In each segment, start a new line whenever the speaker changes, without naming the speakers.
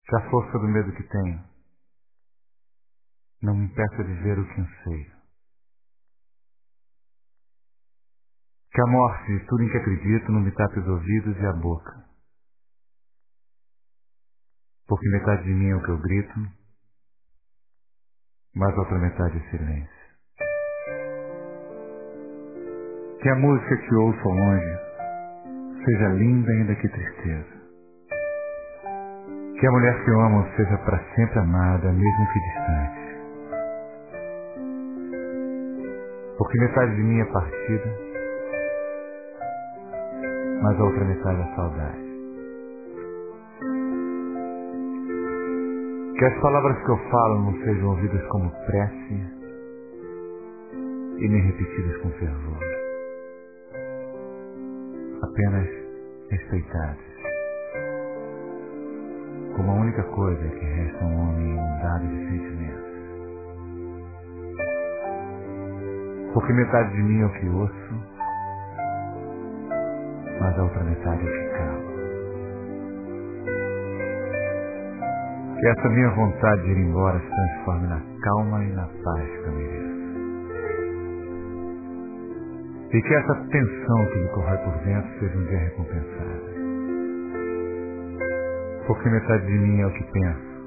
Que a força do medo que tenho não me impeça de ver o que anseio. Que a morte de tudo em que acredito não me tape os ouvidos e a boca. Porque metade de mim é o que eu grito, mas a outra metade é silêncio. Que a música que ouço ao longe seja linda ainda que tristeza. Que a mulher que eu amo seja para sempre amada, mesmo que distante. Porque metade de mim é partida, mas a outra metade é saudade. Que as palavras que eu falo não sejam ouvidas como prece e nem repetidas com fervor. Apenas respeitadas. Como a única coisa que resta a um homem inundado de sentimentos. Porque metade de mim é o que ouço, mas a outra metade é o que calo. Que essa minha vontade de ir embora se transforme na calma e na paz que eu mereço. E que essa tensão que me corrói por dentro seja um dia recompensada. Porque metade de mim é o que penso,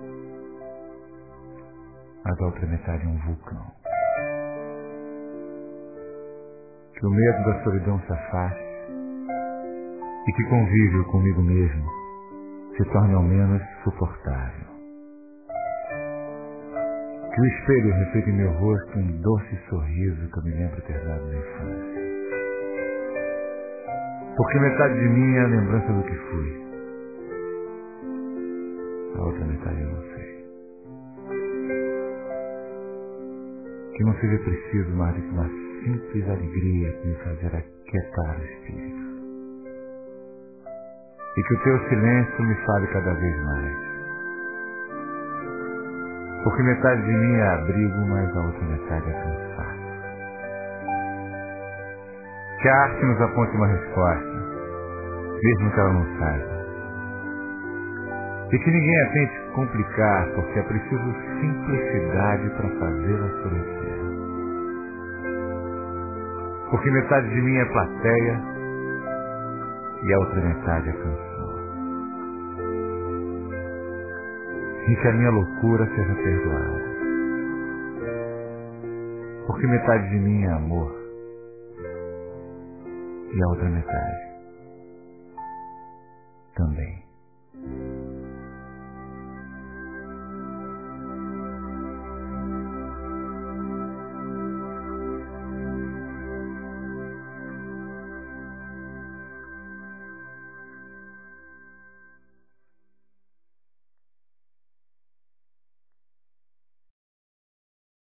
mas a outra metade é um vulcão. Que o medo da solidão se afaste e que convívio comigo mesmo se torne ao menos suportável. Que o espelho reflita em meu rosto um doce sorriso que eu me lembro ter dado na infância. Porque metade de mim é a lembrança do que fui. A outra metade eu não sei. Que não seja preciso mais do que uma simples alegria para me fazer aquietar o espírito. E que o teu silêncio me fale cada vez mais. Porque metade de mim é abrigo, mas a outra metade é cansaço. Que a arte nos aponte uma resposta, mesmo que ela não saiba. E que ninguém a tente complicar, porque é preciso simplicidade para fazê-la florescer. Porque metade de mim é plateia e a outra metade é canção. E que a minha loucura seja perdoada. Porque metade de mim é amor e a outra metade também.